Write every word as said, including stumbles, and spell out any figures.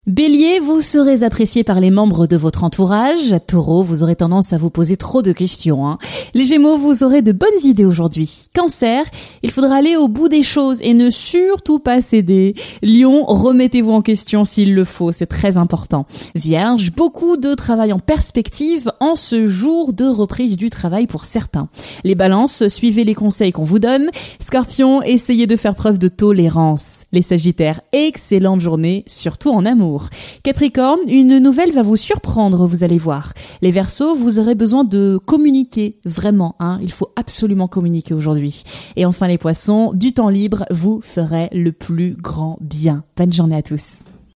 Bélier, vous serez apprécié par les membres de votre entourage. Taureau, vous aurez tendance à vous poser trop de questions. Hein. Les Gémeaux, vous aurez de bonnes idées aujourd'hui. Cancer, il faudra aller au bout des choses et ne surtout pas céder. Lion, remettez-vous en question s'il le faut, c'est très important. Vierge, beaucoup de travail en perspective en ce jour de reprise du travail pour certains. Les Balances, suivez les conseils qu'on vous donne. Scorpion, essayez de faire preuve de tolérance. Les Sagittaires, excellente journée, surtout en amour. Capricorne, une nouvelle va vous surprendre, vous allez voir. Les Verseaux, vous aurez besoin de communiquer, vraiment, hein, il faut absolument communiquer aujourd'hui. Et enfin les Poissons, du temps libre vous ferait le plus grand bien. Bonne journée à tous.